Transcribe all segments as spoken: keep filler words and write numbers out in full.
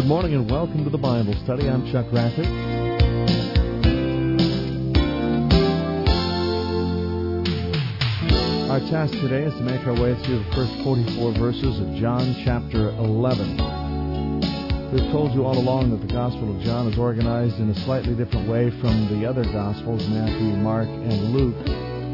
Good morning and welcome to the Bible Study. I'm Chuck Rathert. Our task today is to make our way through the first forty-four verses of John chapter eleven. We've told you all along that the Gospel of John is organized in a slightly different way from the other Gospels, Matthew, Mark, and Luke,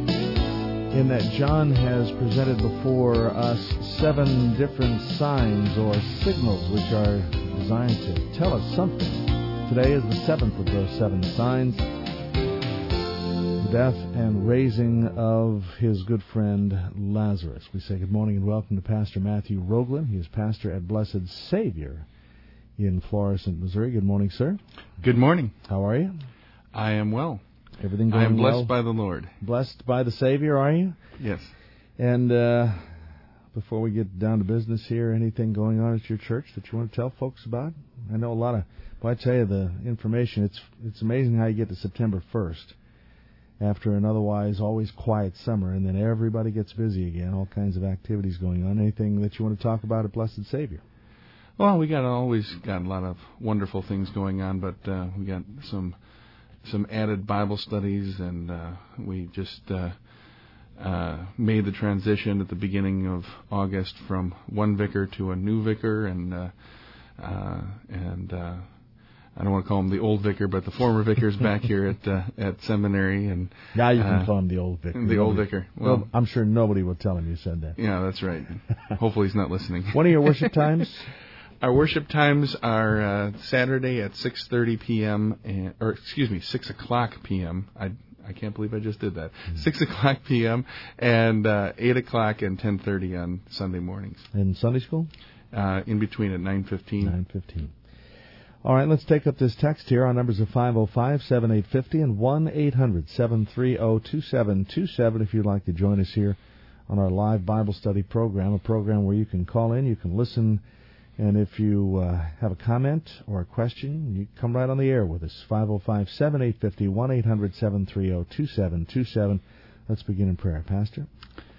in that John has presented before us seven different signs or signals which are designed to tell us something. Today is the seventh of those seven signs, the death and raising of his good friend Lazarus. We say good morning and welcome to Pastor Matthew Roglin. He is pastor at Blessed Savior in Florissant, Missouri. Good morning, sir. Good morning. How are you? I am well. Everything going well? I am blessed well? by the Lord. Blessed by the Savior, are you? Yes. And uh, before we get down to business here, anything going on at your church that you want to tell folks about? I know a lot of, well, I tell you the information, it's it's amazing how you get to September first after an otherwise always quiet summer, and then everybody gets busy again, all kinds of activities going on. Anything that you want to talk about at Blessed Savior? Well, we got always got a lot of wonderful things going on, but uh, we got some some added Bible studies, and uh, we just uh, uh, made the transition at the beginning of August from one vicar to a new vicar, and uh, uh, and uh, I don't want to call him the old vicar, but the former vicar's back here at uh, at seminary, and now you can uh, call him the old vicar. The nobody, old vicar. Well, well, I'm sure nobody will tell him you said that. Yeah, that's right. Hopefully, he's not listening. What are your worship times? Our worship times are uh, Saturday at six thirty p.m. And, or excuse me, six o'clock p.m. I I can't believe I just did that. Mm-hmm. six o'clock p.m. and uh, eight o'clock and ten thirty on Sunday mornings. In Sunday school? Uh, in between at nine fifteen. nine fifteen. All right, let's take up this text here. Our numbers are five oh five, seven eight five oh and one eight hundred, seven three oh, two seven two seven if you'd like to join us here on our live Bible study program, a program where you can call in, you can listen. And if you uh, have a comment or a question, you come right on the air with us. five oh five, seven eight five oh, one eight hundred, seven three oh, two seven two seven. Let's begin in prayer. Pastor?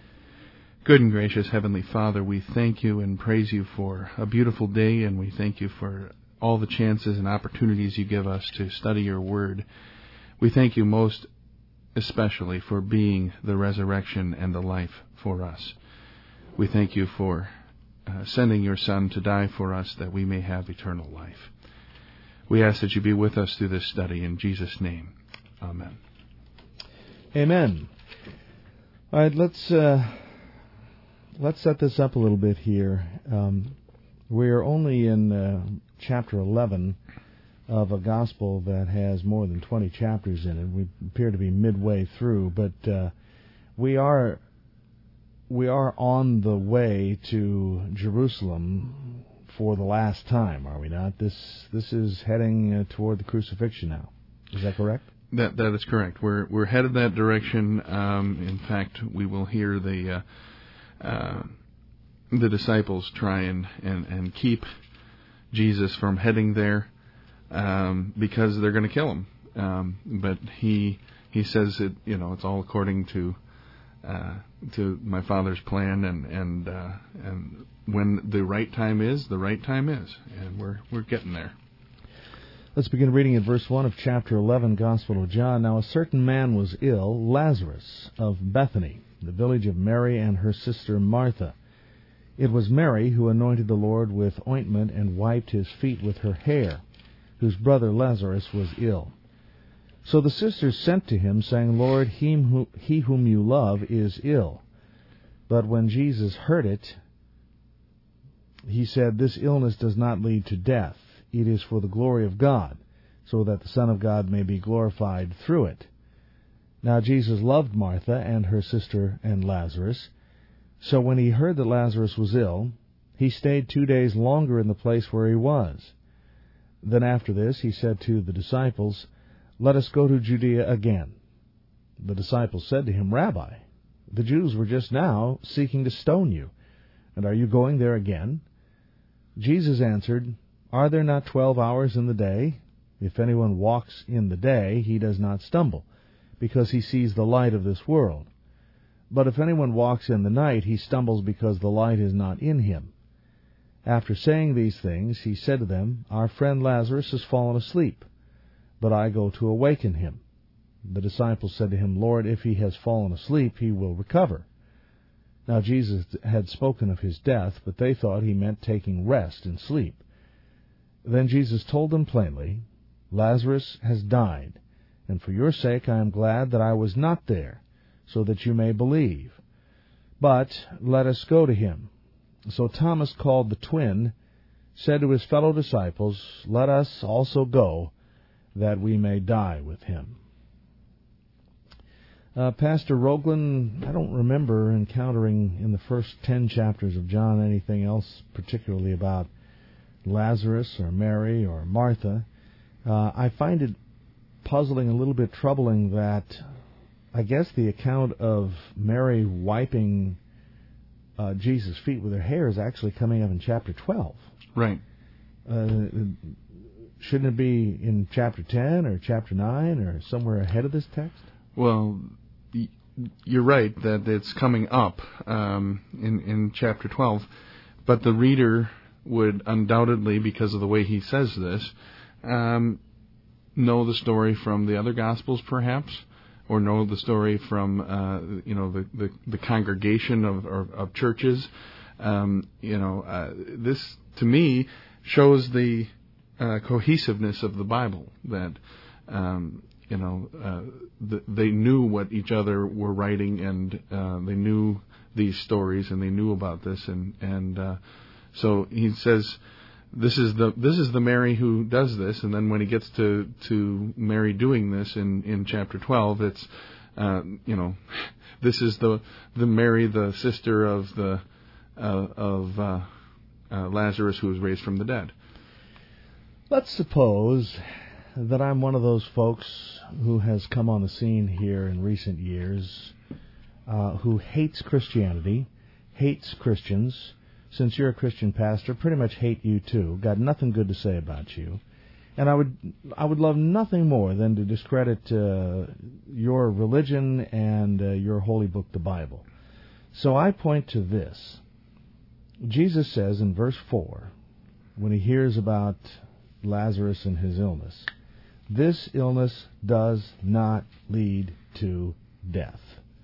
Good and gracious Heavenly Father, we thank you and praise you for a beautiful day, and we thank you for all the chances and opportunities you give us to study your word. We thank you most especially for being the resurrection and the life for us. We thank you for Uh, sending your Son to die for us that we may have eternal life. We ask that you be with us through this study in Jesus' name. Amen. Amen. All right, let's uh, let's set this up a little bit here. Um, we're only in uh, chapter eleven of a gospel that has more than twenty chapters in it. We appear to be midway through, but uh, we are. We are on the way to Jerusalem for the last time, are we not? This this is heading uh, toward the crucifixion now. Is that correct? That that is correct. We're we're headed that direction. Um, in fact, we will hear the uh, uh, the disciples try and, and, and keep Jesus from heading there um, because they're going to kill him. Um, but he he says it. You know, it's all according to. Uh, to my Father's plan, and and uh, and when the right time is, the right time is, and we're we're getting there. Let's begin reading at verse one of chapter eleven, Gospel of John. Now a certain man was ill, Lazarus of Bethany, the village of Mary and her sister Martha. It was Mary who anointed the Lord with ointment and wiped his feet with her hair, whose brother Lazarus was ill. So the sisters sent to him, saying, Lord, he whom you love is ill. But when Jesus heard it, he said, This illness does not lead to death. It is for the glory of God, so that the Son of God may be glorified through it. Now Jesus loved Martha and her sister and Lazarus. So when he heard that Lazarus was ill, he stayed two days longer in the place where he was. Then after this he said to the disciples, Let us go to Judea again. The disciples said to him, Rabbi, the Jews were just now seeking to stone you, and are you going there again? Jesus answered, Are there not twelve hours in the day? If anyone walks in the day, he does not stumble, because he sees the light of this world. But if anyone walks in the night, he stumbles because the light is not in him. After saying these things, he said to them, Our friend Lazarus has fallen asleep, but I go to awaken him. The disciples said to him, Lord, if he has fallen asleep, he will recover. Now Jesus had spoken of his death, but they thought he meant taking rest and sleep. Then Jesus told them plainly, Lazarus has died, and for your sake I am glad that I was not there, so that you may believe. But let us go to him. So Thomas, called the twin, said to his fellow disciples, Let us also go, that we may die with him. Uh, Pastor Rogland, I don't remember encountering in the first ten chapters of John anything else particularly about Lazarus or Mary or Martha. Uh, I find it puzzling, a little bit troubling, that I guess the account of Mary wiping uh, Jesus' feet with her hair is actually coming up in chapter twelve. Right. Uh, shouldn't it be in chapter ten or chapter nine or somewhere ahead of this text? Well, you're right that it's coming up um, in, in chapter twelve, but the reader would undoubtedly, because of the way he says this, um, know the story from the other Gospels, perhaps, or know the story from uh, you know the, the, the congregation of, of, of churches. Um, you know, uh, this to me shows the uh, cohesiveness of the Bible. That um, you know uh, the, they knew what each other were writing, and uh, they knew these stories, and they knew about this, and and uh, so he says, This is the this is the Mary who does this, and then when he gets to, to Mary doing this in, in chapter twelve, it's uh, you know this is the the Mary, the sister of the uh, of uh, uh, Lazarus, who was raised from the dead. Let's suppose that I'm one of those folks who has come on the scene here in recent years, uh, who hates Christianity, hates Christians. Since you're a Christian pastor, pretty much hate you too. Got nothing good to say about you. And I would I would love nothing more than to discredit uh, your religion and uh, your holy book, the Bible. So I point to this. Jesus says in verse four, when he hears about Lazarus and his illness, this illness does not lead to death.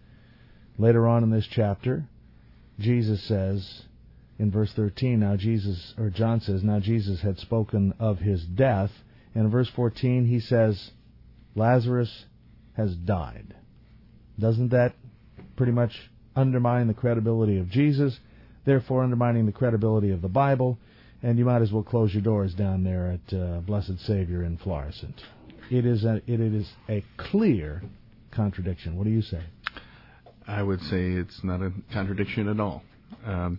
Later on in this chapter, Jesus says, in verse thirteen, now Jesus, or John says, now Jesus had spoken of his death. And in verse fourteen, he says, Lazarus has died. Doesn't that pretty much undermine the credibility of Jesus, therefore undermining the credibility of the Bible? And you might as well close your doors down there at uh, Blessed Savior in Florissant. It is a, it is a clear contradiction. What do you say? I would say it's not a contradiction at all. Um,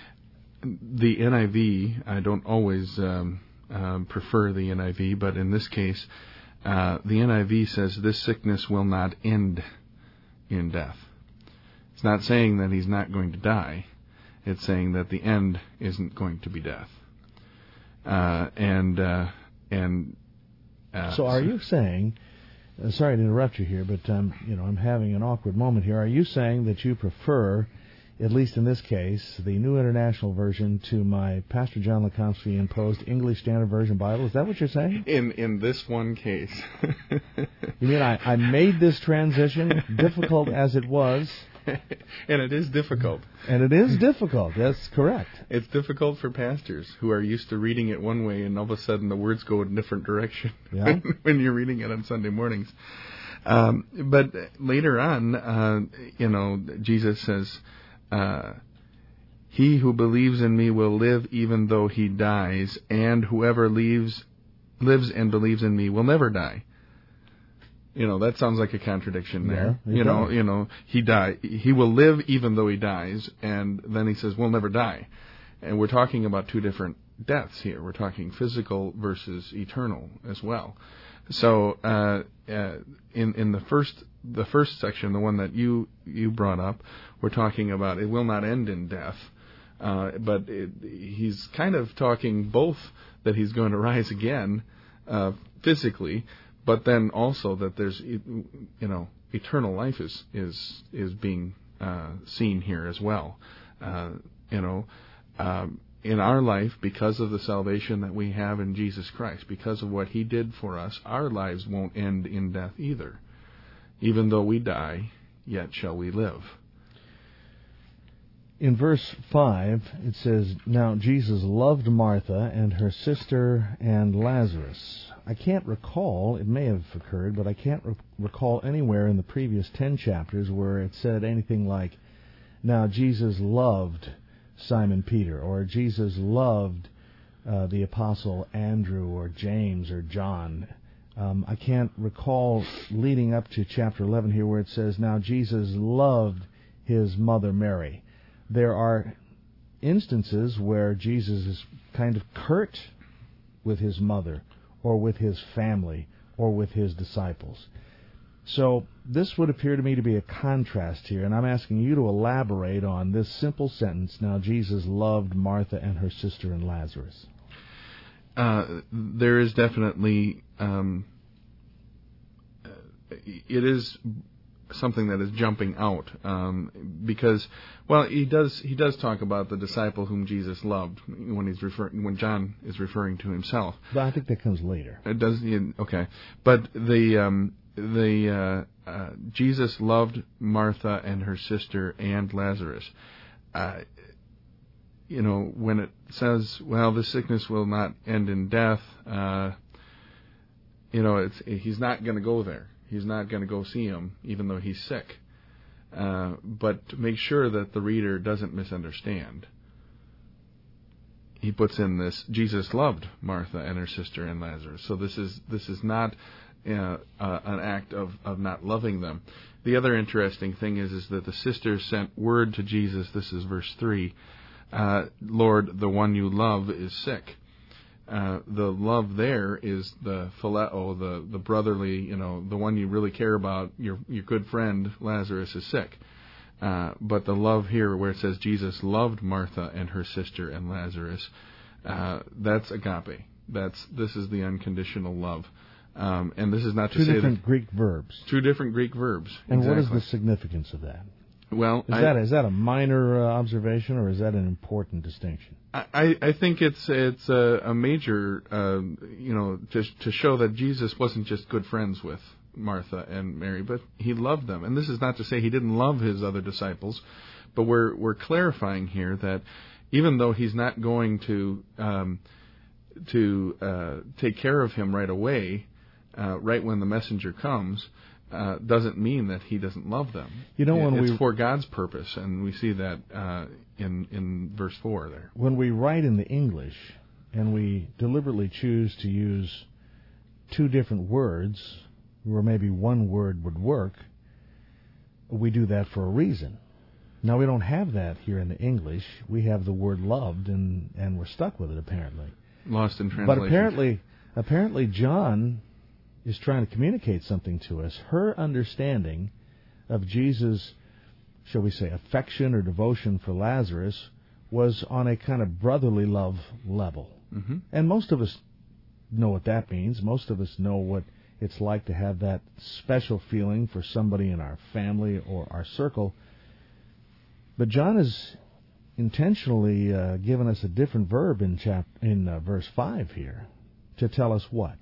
The N I V, I don't always um, um, prefer the N I V, but in this case, uh, the N I V says this sickness will not end in death. It's not saying that he's not going to die. It's saying that the end isn't going to be death. Uh, and uh, and uh, so, are you saying? Uh, sorry to interrupt you here, but um, you know I'm having an awkward moment here. Are you saying that you prefer, at least in this case, the New International Version to my Pastor John Lekomsky imposed English Standard Version Bible? Is that what you're saying? In in this one case. You mean I, I made this transition, difficult as it was? And it is difficult. And it is difficult, that's correct. It's difficult for pastors who are used to reading it one way, and all of a sudden the words go in a different direction yeah. when you're reading it on Sunday mornings. Um, but later on, uh, you know, Jesus says, Uh, he who believes in me will live even though he dies, and whoever leaves, lives and believes in me will never die. You know, that sounds like a contradiction there. Yeah, you know, does. you know, he die, he will live even though he dies, and then he says, we'll never die. And we're talking about two different deaths here. We're talking physical versus eternal as well. So, uh, uh, in in the first the first section, the one that you you brought up, we're talking about it will not end in death, uh, but it, he's kind of talking both that he's going to rise again, uh, physically, but then also that there's you know eternal life is is is being uh, seen here as well, uh, you know. Um, in our life, because of the salvation that we have in Jesus Christ, because of what He did for us, our lives won't end in death either. Even though we die, yet shall we live. In verse five, it says, "Now Jesus loved Martha and her sister and Lazarus." I can't recall, it may have occurred, but I can't re- recall anywhere in the previous ten chapters where it said anything like, "Now Jesus loved Simon Peter," or "Jesus loved uh, the apostle Andrew or James or John." Um, I can't recall leading up to chapter eleven here where it says, "Now Jesus loved His mother Mary." There are instances where Jesus is kind of curt with His mother or with His family or with His disciples. So this would appear to me to be a contrast here, and I'm asking you to elaborate on this simple sentence, "Now Jesus loved Martha and her sister and Lazarus." Uh, there is definitely, um, it is something that is jumping out, um, because, well, he does he does talk about the disciple whom Jesus loved when he's referring when John is referring to himself. But I think that comes later. It does, okay, but the um, the uh, uh, Jesus loved Martha and her sister and Lazarus. Uh, you know, when it says, "Well, this sickness will not end in death," uh, you know, it's he's not going to go there. He's not going to go see him, even though he's sick. Uh, but to make sure that the reader doesn't misunderstand, he puts in this: Jesus loved Martha and her sister and Lazarus. So this is this is not uh, uh, an act of, of not loving them. The other interesting thing is is that the sisters sent word to Jesus. This is verse three. Uh, "Lord, the one you love is sick." Uh, the love there is the phileo, the, the brotherly, you know, the one you really care about, your your good friend Lazarus is sick. Uh, but the love here, where it says Jesus loved Martha and her sister and Lazarus, uh, that's agape. That's this is the unconditional love, um, and this is not to two say different that, Greek verbs. Two different Greek verbs. And exactly. What is the significance of that? Well, is I, that is that a minor uh, observation, or is that an important distinction? I, I think it's it's a, a major, uh, you know, to to show that Jesus wasn't just good friends with Martha and Mary, but He loved them. And this is not to say He didn't love His other disciples, but we're we're clarifying here that even though He's not going to um, to uh, take care of him right away, uh, right when the messenger comes. Uh, doesn't mean that He doesn't love them. You know, when it's we, for God's purpose, and we see that uh, in in verse four there. When we write in the English, and we deliberately choose to use two different words, where maybe one word would work, we do that for a reason. Now, we don't have that here in the English. We have the word loved, and, and we're stuck with it, apparently. Lost in translation. But apparently, apparently John is trying to communicate something to us. Her understanding of Jesus', shall we say, affection or devotion for Lazarus was on a kind of brotherly love level. Mm-hmm. And most of us know what that means. Most of us know what it's like to have that special feeling for somebody in our family or our circle. But John has intentionally uh, given us a different verb in chap- in uh, verse five here to tell us what?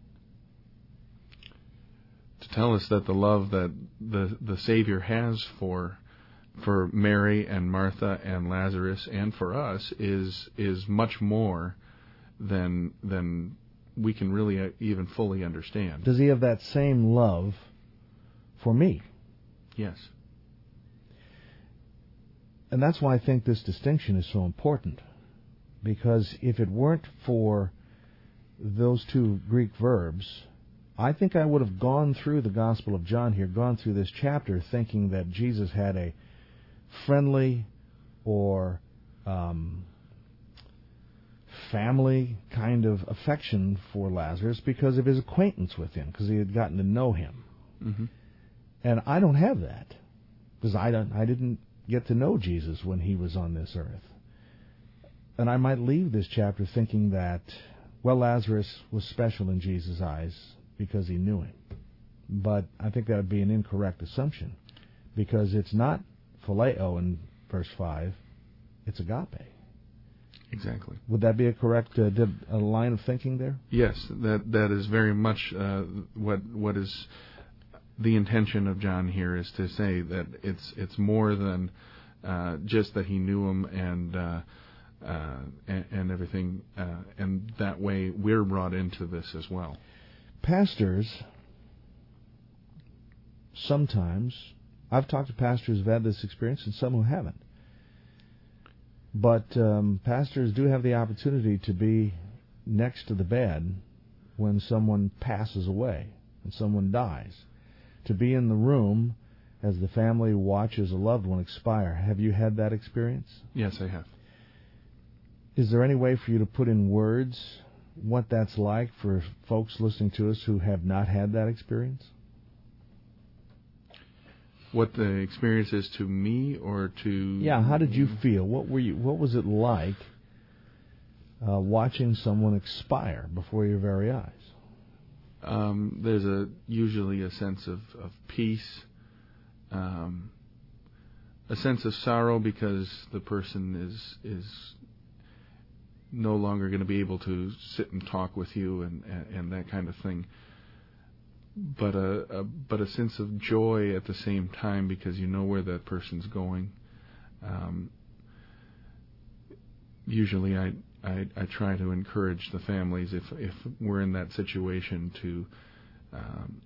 To tell us that the love that the the Savior has for for Mary and Martha and Lazarus and for us is is much more than than we can really even fully understand. Does He have that same love for me? Yes. And that's why I think this distinction is so important. Because if it weren't for those two Greek verbs, I think I would have gone through the Gospel of John here, gone through this chapter, thinking that Jesus had a friendly or um, family kind of affection for Lazarus because of his acquaintance with him, because he had gotten to know him. Mm-hmm. And I don't have that, because I don't. I didn't get to know Jesus when He was on this earth. And I might leave this chapter thinking that, well, Lazarus was special in Jesus' eyes because he knew him. But I think that would be an incorrect assumption, because it's not phileo in verse five, it's agape. Exactly. Would that be a correct uh, did, a line of thinking there? Yes, that that is very much uh, what what is the intention of John here, is to say that it's it's more than uh, just that he knew him and uh, uh, and, and everything, uh, and that way we're brought into this as well. Pastors, sometimes, I've talked to pastors who've had this experience and some who haven't. But um, pastors do have the opportunity to be next to the bed when someone passes away and someone dies. To be in the room as the family watches a loved one expire. Have you had that experience? Yes, I have. Is there any way for you to put in words what that's like for folks listening to us who have not had that experience? What the experience is to me, or to... Yeah, how did you feel? What were you? What was it like uh, watching someone expire before your very eyes? Um, there's a usually a sense of, of peace, um, a sense of sorrow because the person is is no longer going to be able to sit and talk with you and, and, and that kind of thing. But a, a but a sense of joy at the same time because you know where that person's going. Um, usually, I, I I try to encourage the families, if if we're in that situation, to um,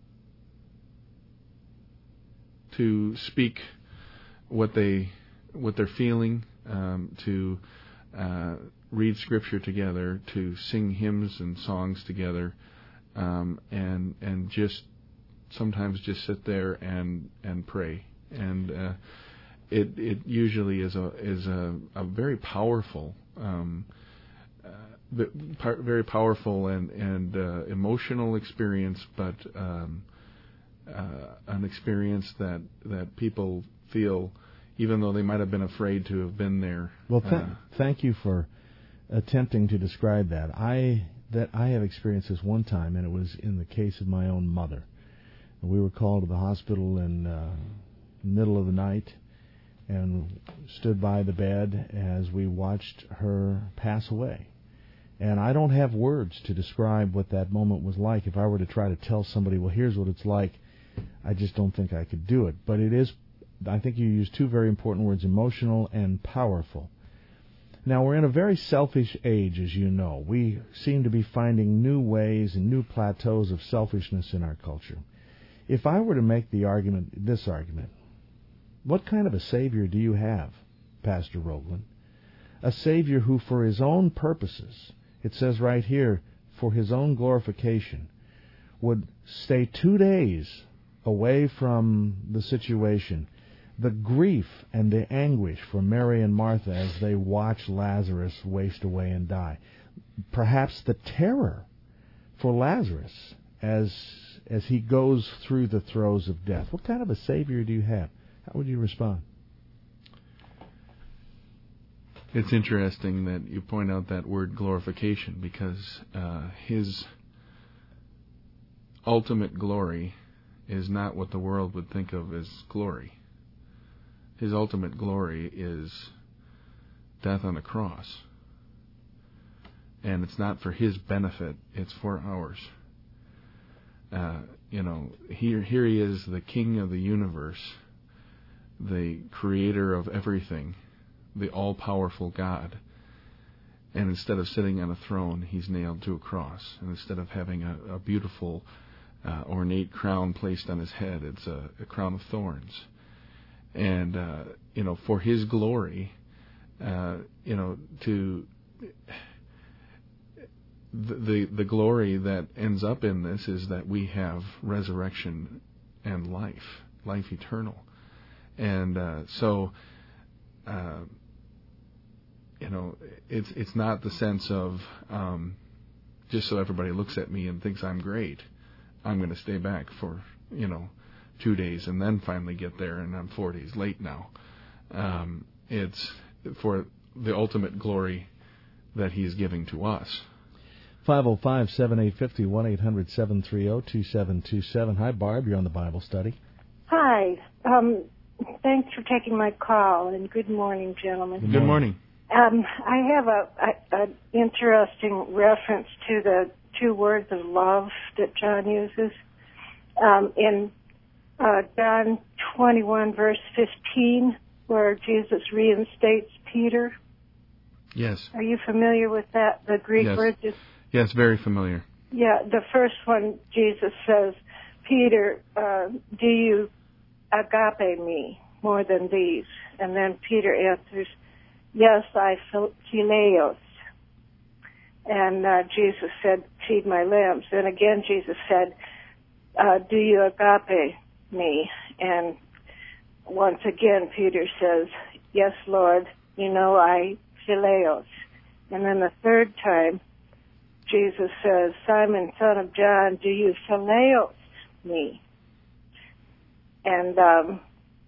to speak what they what they're feeling, um, to uh, read scripture together, to sing hymns and songs together. Um, and and just sometimes just sit there and, and pray, and uh, it it usually is a is a, a very powerful, um, uh, very powerful and and uh, emotional experience, but um, uh, an experience that that people feel, even though they might have been afraid to have been there. Well, th- uh, thank you for attempting to describe that. I. That I have experienced this one time, and it was in the case of my own mother. We were called to the hospital in uh, the middle of the night and stood by the bed as we watched her pass away. And I don't have words to describe what that moment was like. If I were to try to tell somebody, well, here's what it's like, I just don't think I could do it. But it is, I think you used two very important words, emotional and powerful. Now, we're in a very selfish age, as you know. We seem to be finding new ways and new plateaus of selfishness in our culture. If I were to make the argument, this argument, what kind of a Savior do you have, Pastor Rogland? A Savior who, for his own purposes, it says right here, for his own glorification, would stay two days away from the situation. The grief and the anguish for Mary and Martha as they watch Lazarus waste away and die. Perhaps the terror for Lazarus as as he goes through the throes of death. What kind of a Savior do you have? How would you respond? It's interesting that you point out that word glorification, because uh, his ultimate glory is not what the world would think of as glory. His ultimate glory is death on the cross. And it's not for his benefit, it's for ours. Uh, you know, here, here he is, the King of the universe, the creator of everything, the all-powerful God. And instead of sitting on a throne, he's nailed to a cross. And instead of having a, a beautiful, uh, ornate crown placed on his head, it's a, a crown of thorns. And, uh, you know, for his glory, uh, you know, to the, the the glory that ends up in this is that we have resurrection and life, life eternal. And uh, so, uh, you know, it's it's not the sense of um, just so everybody looks at me and thinks I'm great, I'm going to stay back for, you know, two days and then finally get there, and I'm four days late now. Um, it's for the ultimate glory that he's giving to us. five oh five, seven eight five oh, one eight hundred, seven three zero, two seven two seven. Hi, Barb. You're on the Bible study. Hi. Um, thanks for taking my call, and good morning, gentlemen. Good morning. Um, I have a, a, an interesting reference to the two words of love that John uses. Um, in uh, John twenty-one, verse fifteen, where Jesus reinstates Peter. Yes. Are you familiar with that, the Greek yes. word? Just, yes, very familiar. Yeah, the first one, Jesus says, Peter, uh, do you agape me more than these? And then Peter answers, yes, I phileos. And uh, Jesus said, feed my lambs. And again, Jesus said, uh, do you agape me? And once again, Peter says, yes, Lord, you know I phileos. And then the third time, Jesus says, Simon, son of John, do you phileos me? And um,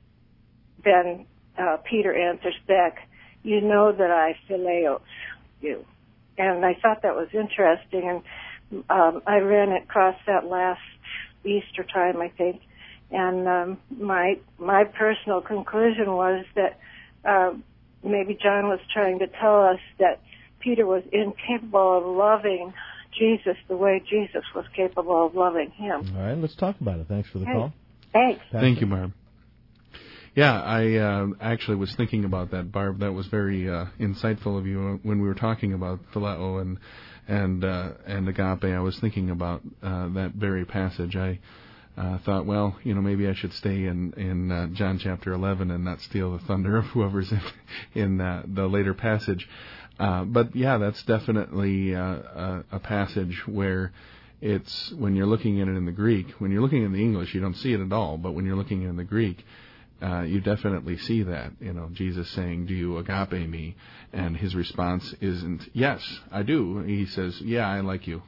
then uh, Peter answers back, you know that I phileos you. And I thought that was interesting, and um, I ran across that last Easter time, I think, and um, my my personal conclusion was that uh, maybe John was trying to tell us that Peter was incapable of loving Jesus the way Jesus was capable of loving him. All right, let's talk about it. Thanks for the hey, call. Thanks. Pastor. Thank you, Barb. Yeah, I uh, actually was thinking about that, Barb. That was very uh, insightful of you when we were talking about phileo and and uh, and agape. I was thinking about uh, that very passage. I uh, thought, well, you know, maybe I should stay in in uh, John chapter eleven and not steal the thunder of whoever's in in uh, the later passage. Uh, but yeah, that's definitely uh, a, a passage where it's when you're looking at it in the Greek. When you're looking in the English, you don't see it at all. But when you're looking in the Greek, Uh, you definitely see that, you know, Jesus saying, do you agape me? And his response isn't, yes, I do. He says, yeah, I like you.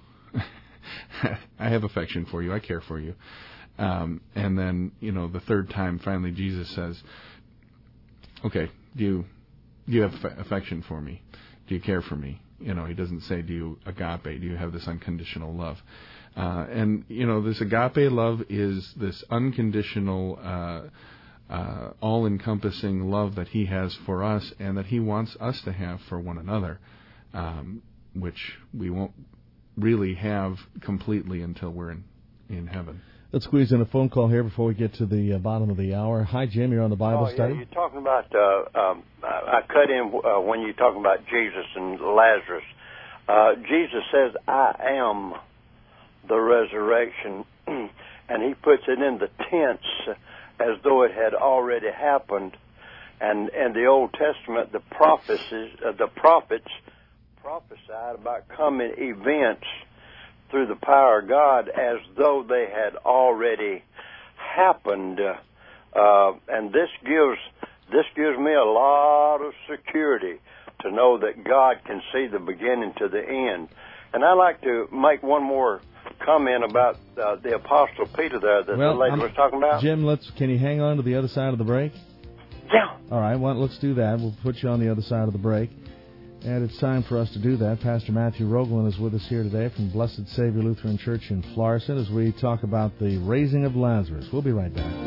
I have affection for you. I care for you. Um, and then, you know, the third time, finally, Jesus says, okay, do you, do you have affection for me? Do you care for me? You know, he doesn't say, do you agape? Do you have this unconditional love? Uh, and, you know, this agape love is this unconditional uh Uh, all-encompassing love that he has for us and that he wants us to have for one another, um, which we won't really have completely until we're in, in heaven. Let's squeeze in a phone call here before we get to the uh, bottom of the hour. Hi, Jim. You're on the Bible oh, study. Yeah, you're talking about, uh, um, I cut in uh, when you're talking about Jesus and Lazarus. Uh, Jesus says, I am the resurrection, and he puts it in the tense as though it had already happened. And in the Old Testament, the prophecies, uh, the prophets prophesied about coming events through the power of God as though they had already happened. Uh, and this gives this gives me a lot of security to know that God can see the beginning to the end. And I'd like to make one more comment about uh, the Apostle Peter there that well, the lady I'm, was talking about. Jim, let's can you hang on to the other side of the break? Yeah. All right, well, let's do that. We'll put you on the other side of the break. And it's time for us to do that. Pastor Matthew Roglin is with us here today from Blessed Savior Lutheran Church in Florissant as we talk about the raising of Lazarus. We'll be right back.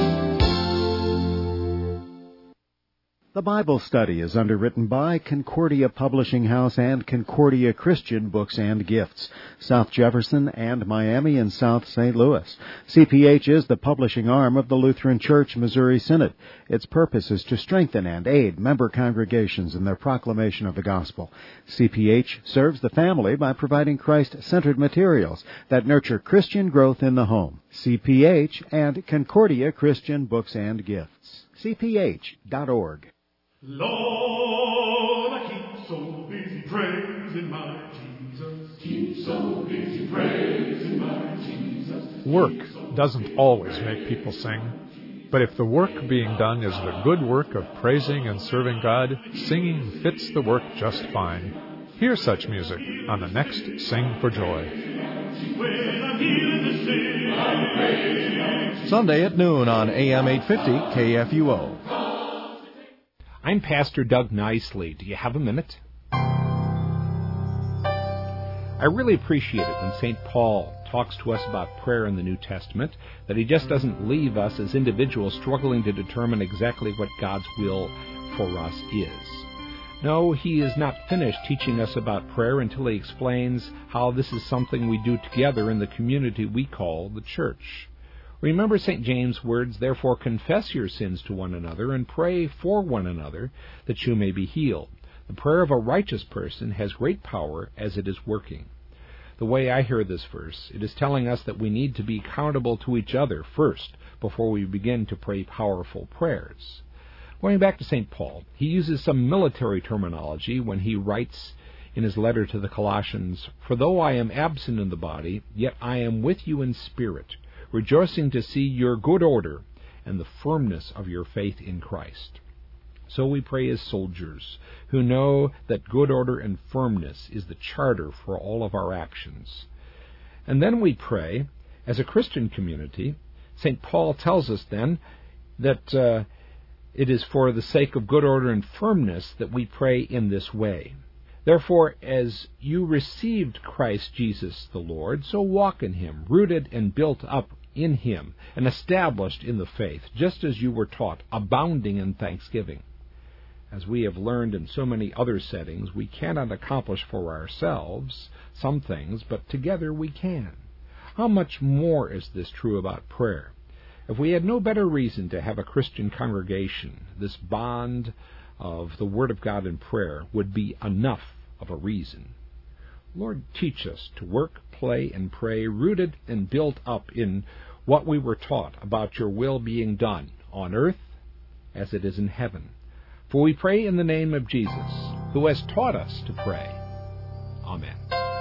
The Bible Study is underwritten by Concordia Publishing House and Concordia Christian Books and Gifts, South Jefferson and Miami and South Saint Louis. C P H is the publishing arm of the Lutheran Church Missouri Synod. Its purpose is to strengthen and aid member congregations in their proclamation of the gospel. C P H serves the family by providing Christ-centered materials that nurture Christian growth in the home. C P H and Concordia Christian Books and Gifts. C P H dot org. Lord, I keep so busy praising my Jesus. Keep so busy praising my Jesus. Work doesn't always make people sing, but if the work being done is the good work of praising and serving God, singing fits the work just fine. Hear such music on the next Sing for Joy. Sunday at noon on A M eight fifty K F U O. I'm Pastor Doug Nicely. Do you have a minute? I really appreciate it when Saint Paul talks to us about prayer in the New Testament, that he just doesn't leave us as individuals struggling to determine exactly what God's will for us is. No, he is not finished teaching us about prayer until he explains how this is something we do together in the community we call the church. Remember Saint James' words, "Therefore confess your sins to one another and pray for one another that you may be healed. The prayer of a righteous person has great power as it is working." The way I hear this verse, it is telling us that we need to be accountable to each other first before we begin to pray powerful prayers. Going back to Saint Paul, he uses some military terminology when he writes in his letter to the Colossians, "For though I am absent in the body, yet I am with you in spirit, rejoicing to see your good order and the firmness of your faith in Christ." So we pray as soldiers who know that good order and firmness is the charter for all of our actions. And then we pray as a Christian community. Saint Paul tells us then that uh, it is for the sake of good order and firmness that we pray in this way. Therefore, as you received Christ Jesus the Lord, so walk in him, rooted and built up in him, and established in the faith, just as you were taught, abounding in thanksgiving. As we have learned in so many other settings, we cannot accomplish for ourselves some things, but together we can. How much more is this true about prayer? If we had no better reason to have a Christian congregation, this bond of the Word of God and prayer would be enough of a reason. Lord, teach us to work, play, and pray, rooted and built up in what we were taught about your will being done on earth as it is in heaven. For we pray in the name of Jesus, who has taught us to pray. Amen.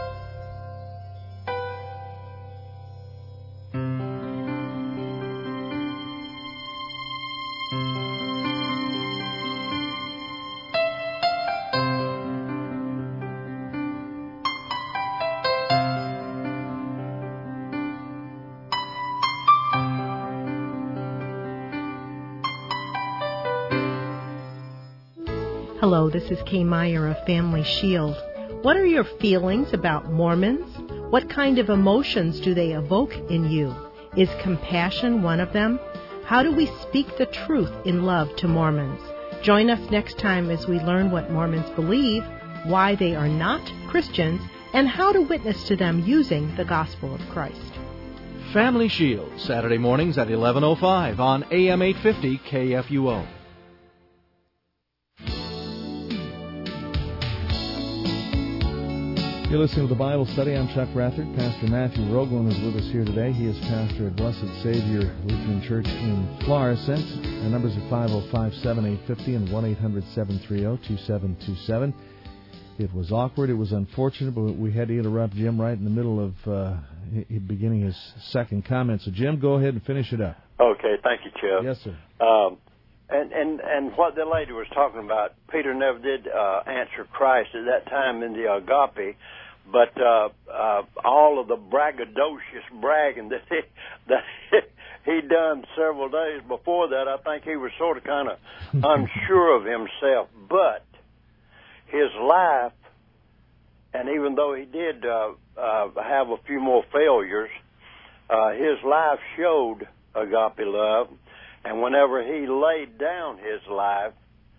Hello, this is Kay Meyer of Family Shield. What are your feelings about Mormons? What kind of emotions do they evoke in you? Is compassion one of them? How do we speak the truth in love to Mormons? Join us next time as we learn what Mormons believe, why they are not Christians, and how to witness to them using the gospel of Christ. Family Shield, Saturday mornings at eleven oh five on A M eight fifty K F U O. You're listening to the Bible Study. I'm Chuck Rathard. Pastor Matthew Roglin is with us here today. He is pastor at Blessed Savior Lutheran Church in Florissant. Our numbers are five oh five, seven eight five oh and one eight hundred, seven three oh, two seven two seven. It was awkward. It was unfortunate, but we had to interrupt Jim right in the middle of uh, beginning his second comment. So, Jim, go ahead and finish it up. Okay. Thank you, Chuck. Yes, sir. Um, And, and and what the lady was talking about, Peter never did uh, answer Christ at that time in the agape, but uh, uh, all of the braggadocious bragging that he that he done several days before that, I think he was sort of kind of unsure of himself. But his life, and even though he did uh, uh, have a few more failures, uh, his life showed agape love. And whenever he laid down his life,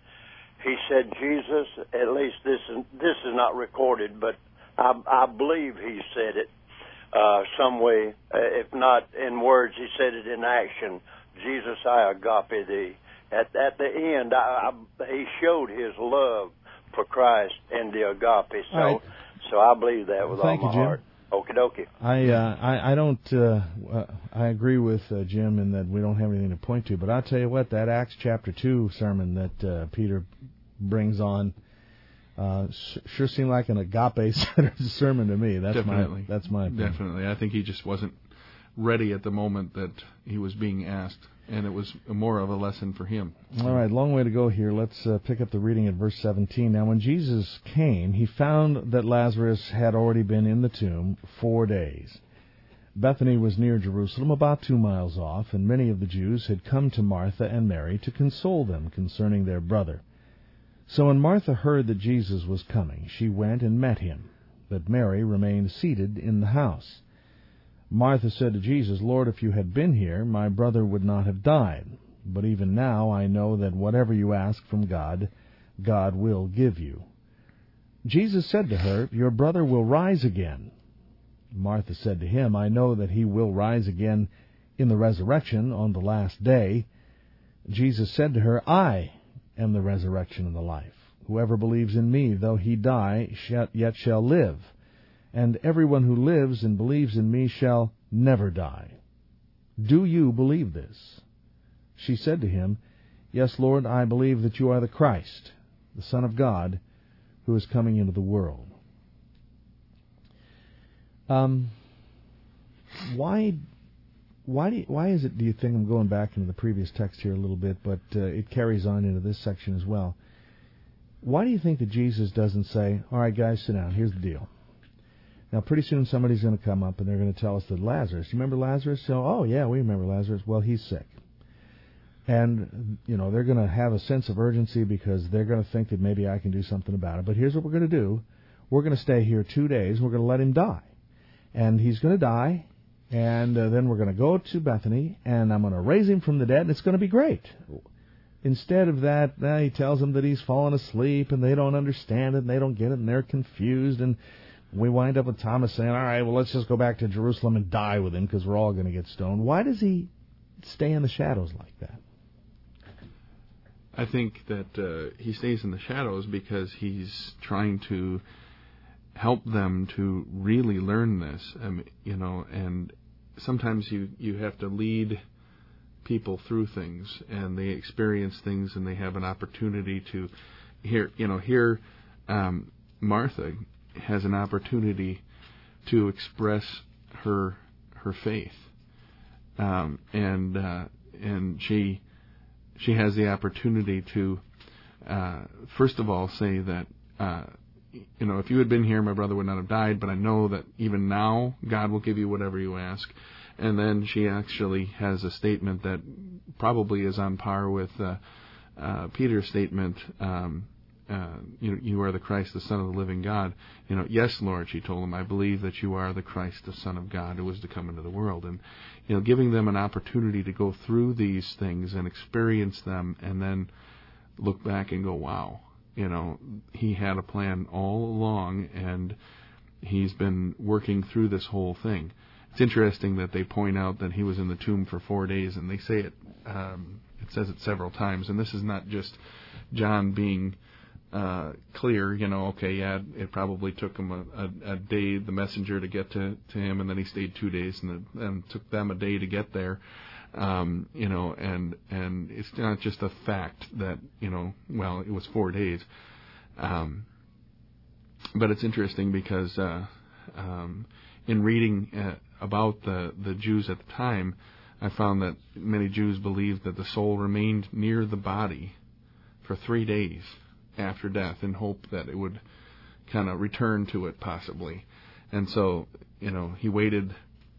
he said, Jesus, at least this is, this is not recorded, but I, I believe he said it uh, some way. Uh, if not in words, he said it in action. Jesus, I agape thee. At, at the end, I, I, he showed his love for Christ in the agape. So, right. so I believe that with Thank all my you, Jim. heart. Okie dokie. I, uh, I I don't uh, uh, I agree with uh, Jim in that we don't have anything to point to, but I'll tell you what, that Acts chapter two sermon that uh, Peter brings on uh, sure seemed like an agape sermon to me. That's Definitely. my that's my opinion. Definitely. I think he just wasn't ready at the moment that he was being asked, and it was more of a lesson for him. All right, long way to go here. Let's uh, pick up the reading at verse seventeen. Now, when Jesus came, he found that Lazarus had already been in the tomb four days. Bethany was near Jerusalem, about two miles off, and many of the Jews had come to Martha and Mary to console them concerning their brother. So when Martha heard that Jesus was coming, she went and met him, but Mary remained seated in the house. Martha said to Jesus, Lord, if you had been here, my brother would not have died. But even now I know that whatever you ask from God, God will give you. Jesus said to her, Your brother will rise again. Martha said to him, I know that he will rise again in the resurrection on the last day. Jesus said to her, I am the resurrection and the life. Whoever believes in me, though he die, yet shall live. And everyone who lives and believes in me shall never die. Do you believe this? She said to him, Yes, Lord, I believe that you are the Christ, the Son of God, who is coming into the world. Um, why, why, do you, why is it? Do you think I'm going back into the previous text here a little bit, but uh, it carries on into this section as well? Why do you think that Jesus doesn't say, "All right, guys, sit down. Here's the deal." Now, pretty soon somebody's going to come up and they're going to tell us that Lazarus. You remember Lazarus? So, oh yeah, we remember Lazarus. Well, he's sick. And, you know, they're going to have a sense of urgency because they're going to think that maybe I can do something about it. But here's what we're going to do. We're going to stay here two days. We're going to let him die. And he's going to die. And uh, then we're going to go to Bethany. And I'm going to raise him from the dead. And it's going to be great. Instead of that, uh, he tells them that he's fallen asleep. And they don't understand it. And they don't get it. And they're confused. And we wind up with Thomas saying, all right, well, let's just go back to Jerusalem and die with him because we're all going to get stoned. Why does he stay in the shadows like that? I think that uh, he stays in the shadows because he's trying to help them to really learn this. I mean, you know, and sometimes you, you have to lead people through things, and they experience things, and they have an opportunity to hear. You know, here um, Martha has an opportunity to express her her faith, um, and uh, and she. She has the opportunity to, uh, first of all, say that, uh, you know, if you had been here, my brother would not have died, but I know that even now, God will give you whatever you ask. And then she actually has a statement that probably is on par with uh, uh, Peter's statement, um, uh, you, you are the Christ, the Son of the living God. You know, yes, Lord, she told him, I believe that you are the Christ, the Son of God, who was to come into the world. And, you know, giving them an opportunity to go through these things and experience them and then look back and go, wow, you know, he had a plan all along and he's been working through this whole thing. It's interesting that they point out that he was in the tomb for four days, and they say it, um, it says it several times, and this is not just John being Uh, clear, you know, okay, yeah, it probably took him a, a, a day, the messenger, to get to, to him, and then he stayed two days, and it and took them a day to get there, um, you know, and and it's not just a fact that, you know, well, it was four days, um, but it's interesting because uh, um, in reading uh, about the, the Jews at the time, I found that many Jews believed that the soul remained near the body for three days after death in hope that it would kind of return to it possibly. And so, you know, he waited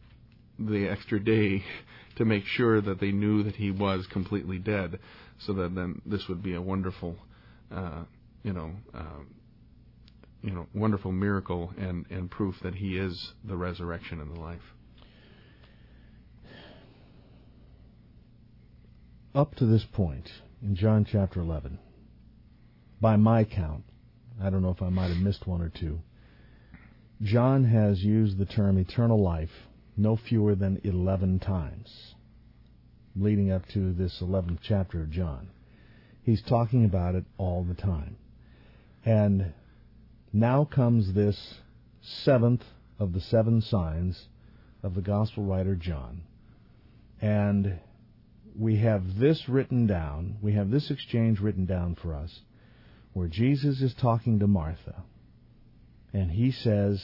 the extra day to make sure that they knew that he was completely dead, so that then this would be a wonderful, uh, you know, uh, you know, wonderful miracle and, and proof that he is the resurrection and the life. Up to this point, in John chapter eleven, by my count, I don't know if I might have missed one or two, John has used the term eternal life no fewer than eleven times, leading up to this eleventh chapter of John. He's talking about it all the time. And now comes this seventh of the seven signs of the gospel writer John. And we have this written down, we have this exchange written down for us, where Jesus is talking to Martha, and he says,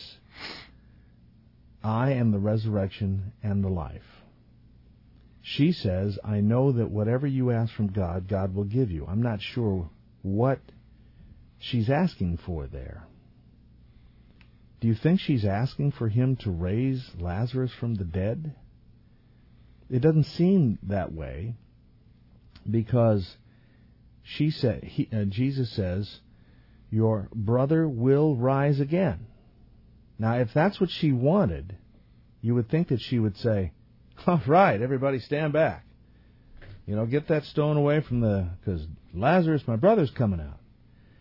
I am the resurrection and the life. She says, I know that whatever you ask from God, God will give you. I'm not sure what she's asking for there. Do you think she's asking for him to raise Lazarus from the dead? It doesn't seem that way, because She said, he, uh, Jesus says, your brother will rise again. Now, if that's what she wanted, you would think that she would say, all right, everybody stand back. You know, get that stone away from the, because Lazarus, my brother's coming out.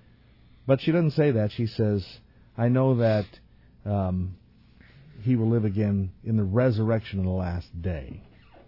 But she doesn't say that. She says, I know that um, he will live again in the resurrection of the last day.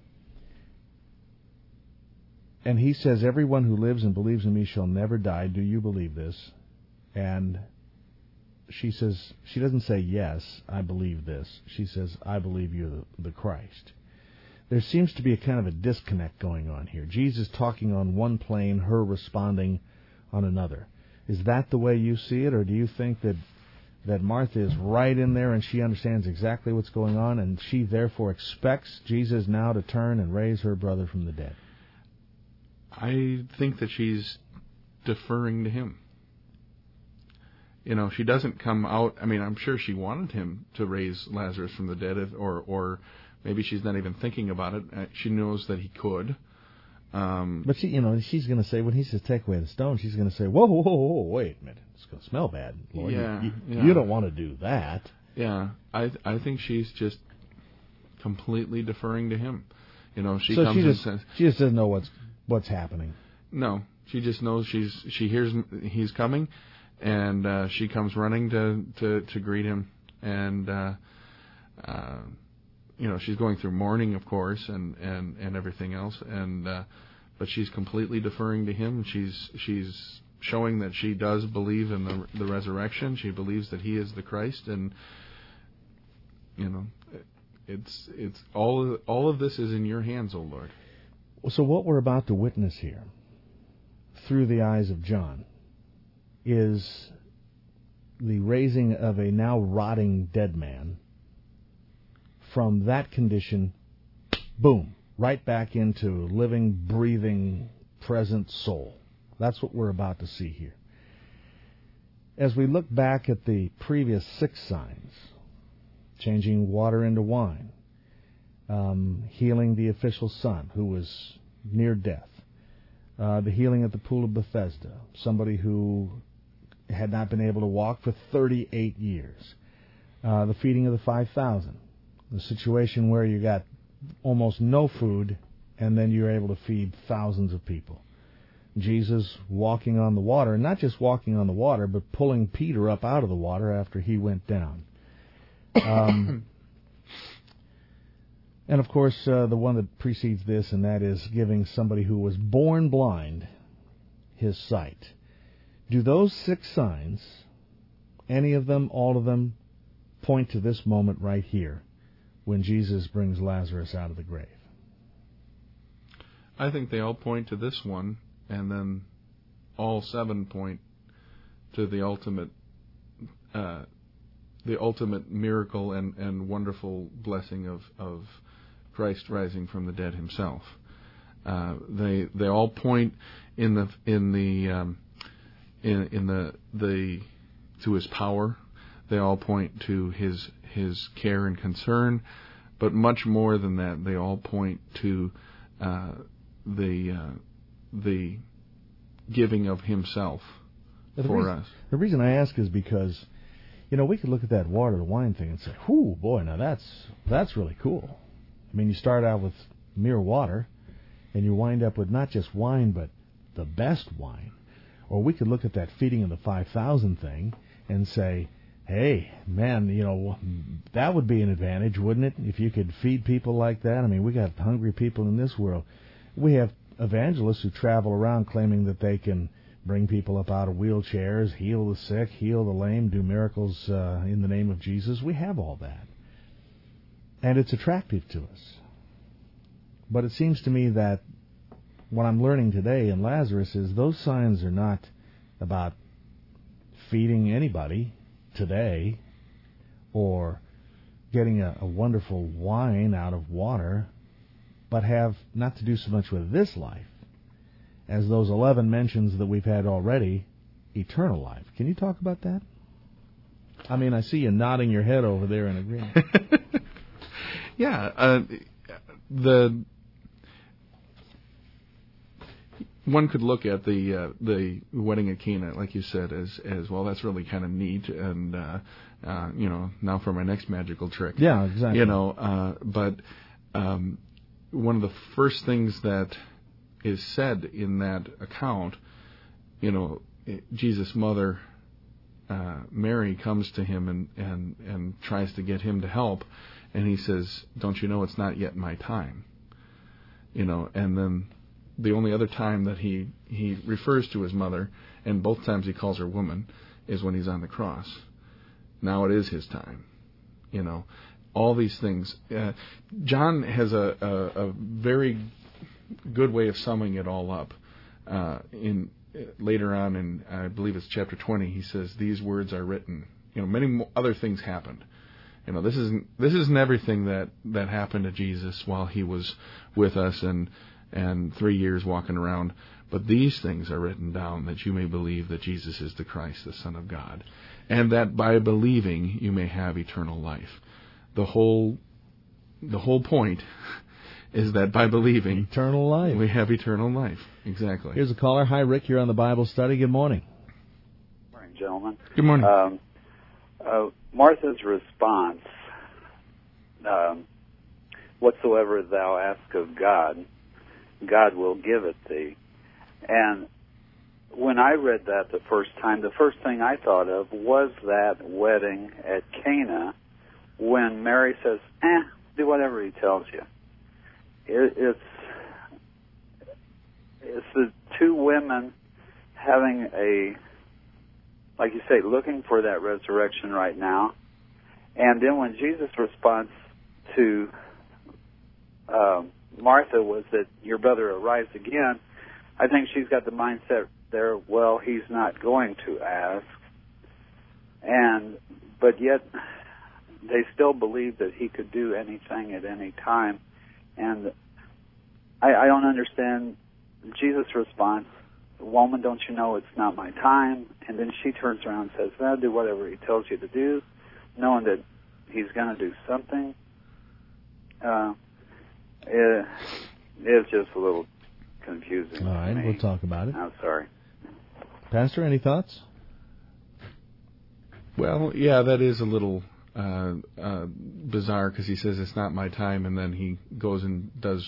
And he says, everyone who lives and believes in me shall never die. Do you believe this? And she says, she doesn't say, yes, I believe this. She says, I believe you're the, the Christ. There seems to be a kind of a disconnect going on here. Jesus talking on one plane, her responding on another. Is that the way you see it, or do you think that that Martha is right in there and she understands exactly what's going on, and she therefore expects Jesus now to turn and raise her brother from the dead? I think that she's deferring to him. You know, she doesn't come out. I mean, I'm sure she wanted him to raise Lazarus from the dead, or or maybe she's not even thinking about it. She knows that he could. Um, but she, you know, she's going to say, when he says take away the stone, she's going to say, whoa, whoa, whoa, whoa, wait a minute, it's going to smell bad, Lord. Yeah, you, you, yeah. you don't want to do that. Yeah, I I think she's just completely deferring to him. You know, she so comes she and just, says, she just doesn't know what's what's happening. No, she just knows she's she hears he's coming, and uh, she comes running to, to, to greet him, and uh, uh, you know, she's going through mourning, of course, and, and, and everything else, and uh, but she's completely deferring to him. She's she's showing that she does believe in the the resurrection. She believes that he is the Christ, and you know, it's it's all all of this is in your hands, O Lord. So what we're about to witness here, through the eyes of John, is the raising of a now rotting dead man from that condition, boom, right back into living, breathing, present soul. That's what we're about to see here. As we look back at the previous six signs, changing water into wine, um, healing the official son who was near death, uh, the healing at the pool of Bethesda, somebody who had not been able to walk for thirty-eight years, uh, the feeding of the five thousand, the situation where you got almost no food and then you're able to feed thousands of people. Jesus walking on the water, and not just walking on the water, but pulling Peter up out of the water after he went down. Um, and, of course, uh, the one that precedes this, and that is giving somebody who was born blind his sight. Do those six signs, any of them, all of them, point to this moment right here when Jesus brings Lazarus out of the grave? I think they all point to this one, and then all seven point to the ultimate uh, the ultimate miracle and, and wonderful blessing of, of Christ rising from the dead himself. Uh, they they all point in the in the um, in in the the to his power. They all point to his his care and concern, but much more than that, they all point to uh, the uh, the giving of himself the for reason, us. The reason I ask is because, you know, we could look at that water to wine thing and say, "Whoo, boy, now that's that's really cool." I mean, you start out with mere water, and you wind up with not just wine, but the best wine. Or we could look at that feeding of the five thousand thing and say, hey, man, you know, that would be an advantage, wouldn't it, if you could feed people like that? I mean, we got hungry people in this world. We have evangelists who travel around claiming that they can bring people up out of wheelchairs, heal the sick, heal the lame, do miracles uh, in the name of Jesus. We have all that. And it's attractive to us. But it seems to me that what I'm learning today in Lazarus is those signs are not about feeding anybody today or getting a, a wonderful wine out of water, but have not to do so much with this life as those eleven mentions that we've had already, eternal life. Can you talk about that? I mean, I see you nodding your head over there in agreement. yeah, uh, the one could look at the uh, the wedding at Cana, like you said, as as well. That's really kind of neat, and uh, uh, you know, now for my next magical trick. Yeah, exactly. You know, uh, but um, one of the first things that is said in that account, you know, Jesus' mother uh, Mary comes to him and, and, and tries to get him to help, and he says, "Don't you know it's not yet my time?" You know, and then the only other time that he, he refers to his mother, and both times he calls her woman, is when he's on the cross. Now it is his time. You know, all these things. Uh, John has a, a, a very good way of summing it all up. Uh, in uh, later on in, I believe it's chapter twenty, he says, "These words are written." You know, many mo- other things happened. You know, this isn't this isn't everything that, that happened to Jesus while he was with us and and three years walking around. But these things are written down that you may believe that Jesus is the Christ, the Son of God, and that by believing you may have eternal life. The whole the whole point is that by believing eternal life, we have eternal life. Exactly. Here's a caller. Hi, Rick. You're on the Bible study. Good morning. Good morning, gentlemen. Good morning. Um, uh, Martha's response, um, "Whatsoever thou ask of God, God will give it thee." And when I read that the first time, the first thing I thought of was that wedding at Cana when Mary says, eh, do whatever he tells you. It, it's, it's the two women having a, like you say, looking for that resurrection right now. And then when Jesus' response to um, Martha was that your brother arise again, I think she's got the mindset there, well, he's not going to ask. And, but yet they still believe that he could do anything at any time. And I, I don't understand Jesus' response, "Woman, don't you know it's not my time?" And then she turns around and says, well, do whatever he tells you to do, knowing that he's going to do something. Uh, it, it's just a little confusing. All right, we'll talk about it. I'm sorry. Pastor, any thoughts? Well, yeah, that is a little uh, uh, bizarre because he says it's not my time, and then he goes and does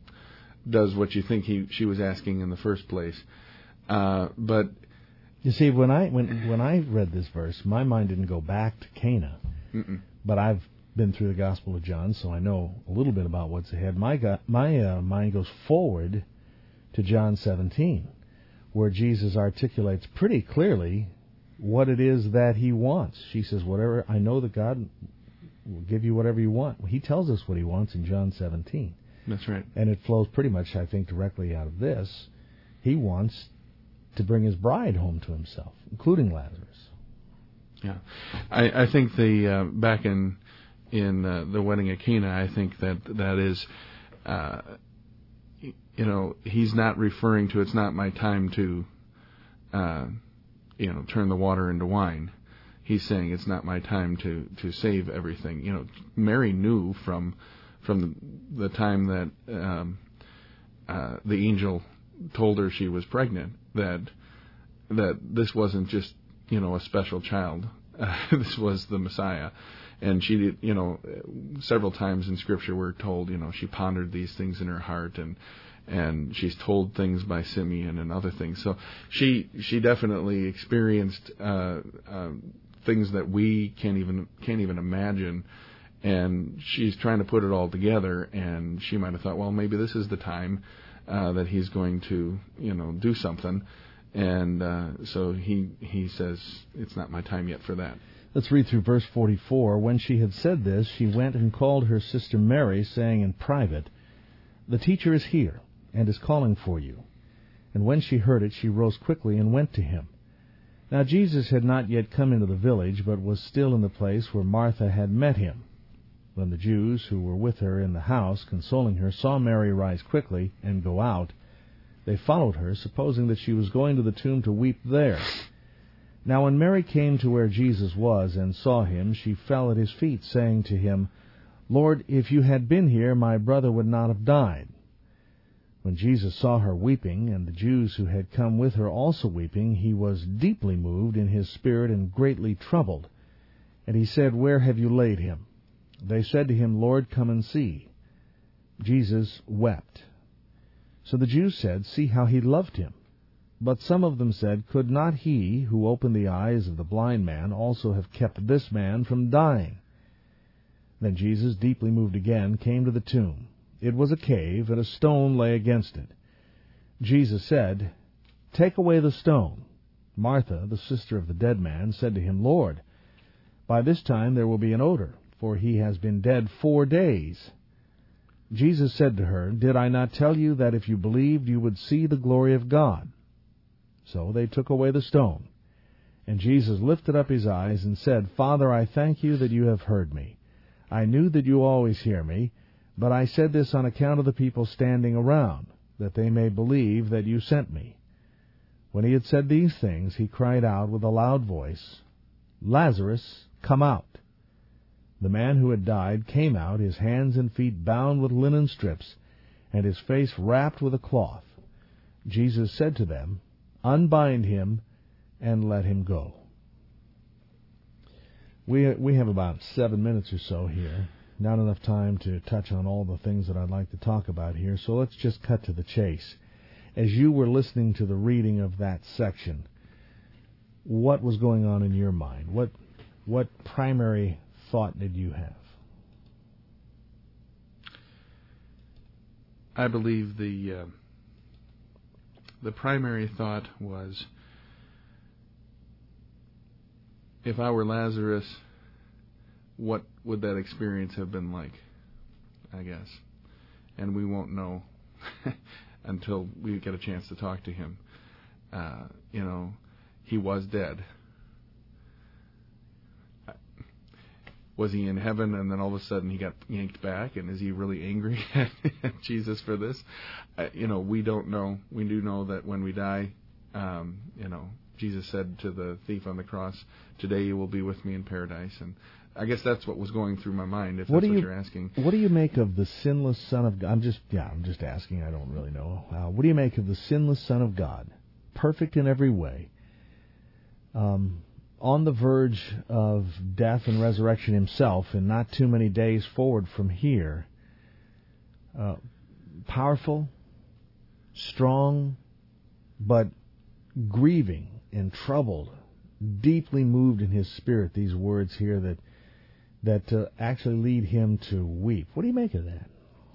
does what you think he she was asking in the first place. Uh, but you see, when I when when I read this verse, my mind didn't go back to Cana, mm-mm. but I've been through the Gospel of John, so I know a little bit about what's ahead. My go, my uh, mind goes forward to John seventeen, where Jesus articulates pretty clearly what it is that he wants. She says, "Whatever, I know that God will give you whatever you want." He tells us what he wants in John seventeen. That's right. And it flows pretty much, I think, directly out of this. He wants to bring his bride home to himself, including Lazarus. Yeah, I, I think the uh, back in in uh, the wedding at Cana, I think that that is, uh, you know, he's not referring to it's not my time to, uh, you know, turn the water into wine. He's saying it's not my time to, to save everything. You know, Mary knew from from the, the time that um, uh, the angel told her she was pregnant that that this wasn't just, you know, a special child. Uh, this was the Messiah. And she did, you know, several times in Scripture we're told, you know, she pondered these things in her heart, and and she's told things by Simeon and other things. So she she definitely experienced uh, uh, things that we can't even can't even imagine. And she's trying to put it all together, and she might have thought, well, maybe this is the time uh, that he's going to, you know, do something. And uh, so he he says, it's not my time yet for that. Let's read through verse forty-four. When she had said this, she went and called her sister Mary, saying in private, "The teacher is here, and is calling for you." And when she heard it, she rose quickly and went to him. Now Jesus had not yet come into the village, but was still in the place where Martha had met him. When the Jews who were with her in the house, consoling her, saw Mary rise quickly and go out, they followed her, supposing that she was going to the tomb to weep there. Now when Mary came to where Jesus was and saw him, she fell at his feet, saying to him, "Lord, if you had been here, my brother would not have died." When Jesus saw her weeping, and the Jews who had come with her also weeping, he was deeply moved in his spirit and greatly troubled. And he said, "Where have you laid him?" They said to him, "Lord, come and see." Jesus wept. So the Jews said, "See how he loved him." But some of them said, Could not he who opened the eyes of the blind man also have kept this man from dying? Then Jesus, deeply moved again, came to the tomb. It was a cave, and a stone lay against it. Jesus said, Take away the stone. Martha, the sister of the dead man, said to him, Lord, by this time there will be an odor, for he has been dead four days. Jesus said to her, Did I not tell you that if you believed you would see the glory of God? So they took away the stone. And Jesus lifted up his eyes and said, Father, I thank you that you have heard me. I knew that you always hear me, but I said this on account of the people standing around, that they may believe that you sent me. When he had said these things, he cried out with a loud voice, Lazarus, come out. The man who had died came out, his hands and feet bound with linen strips, and his face wrapped with a cloth. Jesus said to them, Unbind him and let him go. We we have about seven minutes or so here. Not enough time to touch on all the things that I'd like to talk about here, so let's just cut to the chase. As you were listening to the reading of that section, what was going on in your mind? What what primary thought did you have? I believe the uh, the primary thought was, if I were Lazarus, what would that experience have been like, I guess. And we won't know until we get a chance to talk to him. Uh, you know, he was dead. Was he in heaven and then all of a sudden he got yanked back? And is he really angry at Jesus for this? Uh, you know, we don't know. We do know that when we die, um, you know, Jesus said to the thief on the cross, today you will be with me in paradise. And I guess that's what was going through my mind, if what that's you, what you're asking. What do you make of the sinless Son of God? I'm just, yeah, I'm just asking. I don't really know. Uh, what do you make of the sinless Son of God? Perfect in every way. Um, on the verge of death and resurrection himself, and not too many days forward from here. Uh, powerful, strong, but grieving and troubled, deeply moved in his spirit, these words here that that uh, actually lead him to weep. What do you make of that?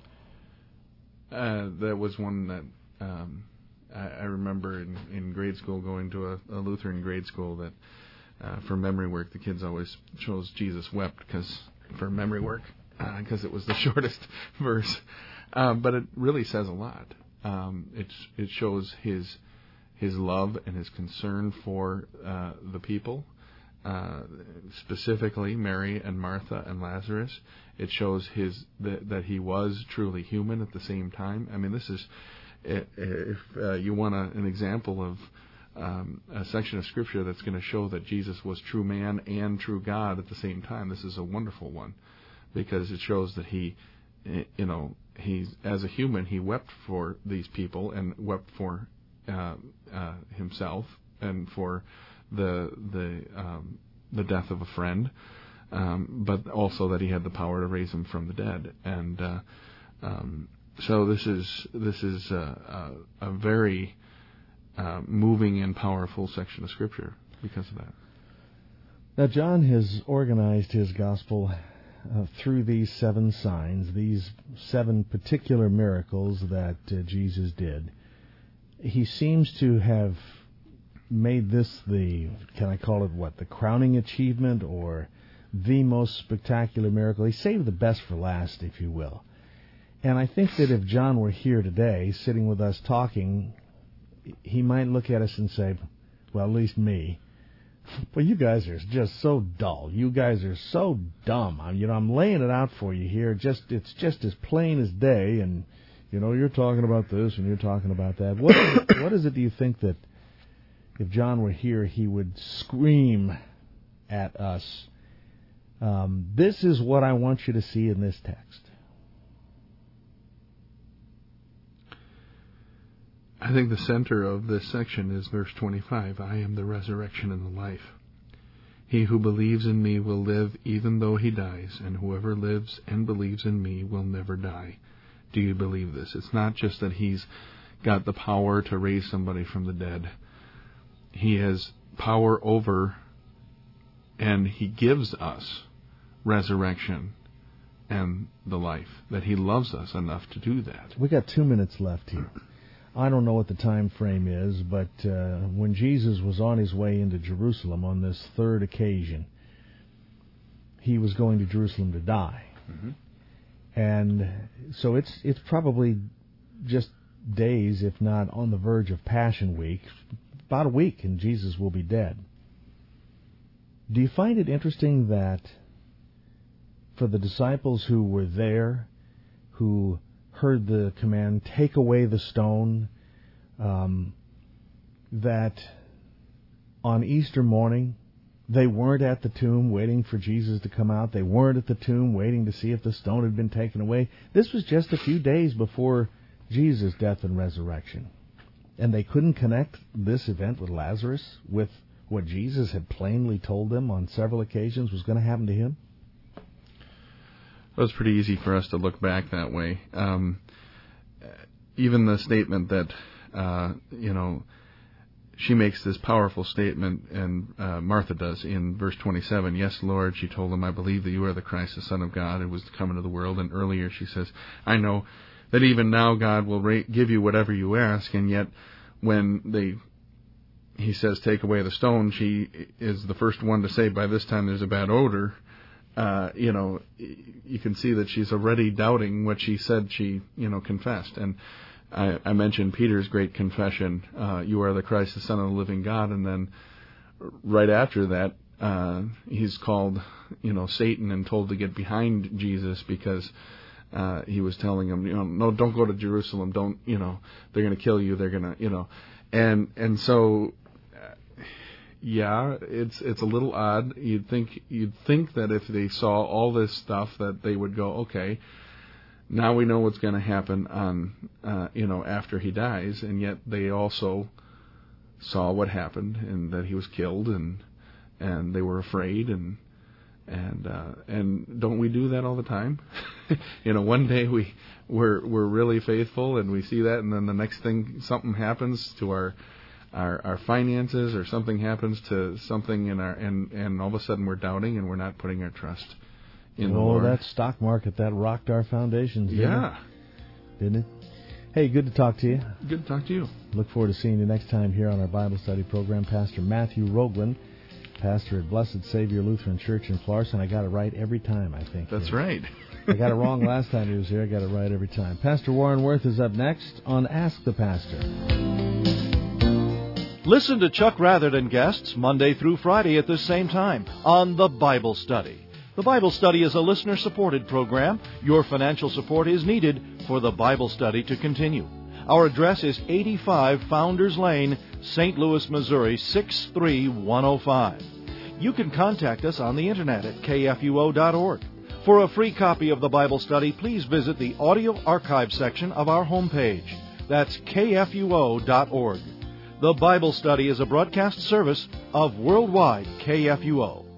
Uh, that was one that um, I, I remember in, in grade school, going to a, a Lutheran grade school, that uh, for memory work, the kids always chose Jesus wept because for memory work, because uh, it was the shortest verse. Um, but it really says a lot. Um, it's, it shows his his love and his concern for uh, the people, uh, specifically Mary and Martha and Lazarus. It shows his that, that he was truly human at the same time. I mean, this is, if uh, you want a, an example of um, a section of Scripture that's going to show that Jesus was true man and true God at the same time, this is a wonderful one, because it shows that he, you know, he's, as a human, he wept for these people and wept for Uh, uh, himself and for the the um, the death of a friend, um, but also that he had the power to raise him from the dead. And uh, um, so this is this is a, a, a very uh, moving and powerful section of Scripture because of that. Now, John has organized his gospel uh, through these seven signs, these seven particular miracles that uh, Jesus did. He seems to have made this the, can I call it what, the crowning achievement or the most spectacular miracle. He saved the best for last, if you will. And I think that if John were here today, sitting with us talking, he might look at us and say, well, at least me, well, you guys are just so dull. You guys are so dumb. I'm, you know, I'm laying it out for you here. Just it's just as plain as day, and you know, you're talking about this and you're talking about that. What is it, what is it, do you think, that if John were here, he would scream at us, um, this is what I want you to see in this text? I think the center of this section is verse twenty-five. I am the resurrection and the life. He who believes in me will live even though he dies, and whoever lives and believes in me will never die. Do you believe this? It's not just that he's got the power to raise somebody from the dead. He has power over, and He gives us resurrection and the life, that He loves us enough to do that. We got two minutes left here. I don't know what the time frame is, but uh, when Jesus was on His way into Jerusalem on this third occasion, He was going to Jerusalem to die. Mm-hmm. And so it's it's probably just days, if not on the verge of Passion Week, about a week, and Jesus will be dead. Do you find it interesting that for the disciples who were there, who heard the command, take away the stone, um, that on Easter morning, they weren't at the tomb waiting for Jesus to come out. They weren't at the tomb waiting to see if the stone had been taken away. This was just a few days before Jesus' death and resurrection. And they couldn't connect this event with Lazarus with what Jesus had plainly told them on several occasions was going to happen to him? It was pretty easy for us to look back that way. Um, even the statement that, uh, you know, she makes this powerful statement, and uh, Martha does, in verse twenty-seven. Yes, Lord, she told him, I believe that you are the Christ, the Son of God, who was to come into the world. And earlier she says, I know that even now God will ra- give you whatever you ask. And yet when they, he says, take away the stone, she is the first one to say, by this time there's a bad odor. Uh, you know, you can see that she's already doubting what she said she, you know, confessed. And I, I mentioned Peter's great confession, uh, you are the Christ, the Son of the living God. And then right after that, uh, he's called, you know, Satan and told to get behind Jesus because uh, he was telling him, you know, no, don't go to Jerusalem. Don't, you know, they're going to kill you. They're going to, you know, and, and so, yeah, it's it's a little odd. You'd think you'd think that if they saw all this stuff, that they would go, okay, now we know what's going to happen on, uh, you know, after he dies, and yet they also saw what happened and that he was killed, and and they were afraid, and and uh, and don't we do that all the time? You know, one day we we're we're really faithful and we see that, and then the next thing something happens to our. Our, our finances, or something happens to something in our, and, and all of a sudden we're doubting and we're not putting our trust in oh, the Lord. Oh, that stock market, that rocked our foundations, didn't yeah. it? Didn't it? Hey, good to talk to you. Good to talk to you. Look forward to seeing you next time here on our Bible study program. Pastor Matthew Roglin, pastor at Blessed Savior Lutheran Church in Florissant. I got it right every time, I think. That's right. I got it wrong last time he was here. I got it right every time. Pastor Warren Worth is up next on Ask the Pastor. Listen to Chuck Rather and guests Monday through Friday at this same time on The Bible Study. The Bible Study is a listener-supported program. Your financial support is needed for The Bible Study to continue. Our address is eighty-five Founders Lane, Saint Louis, Missouri, six three one oh five. You can contact us on the Internet at K F U O dot org. For a free copy of The Bible Study, please visit the audio archive section of our homepage. That's K F U O dot org. The Bible Study is a broadcast service of Worldwide K F U O.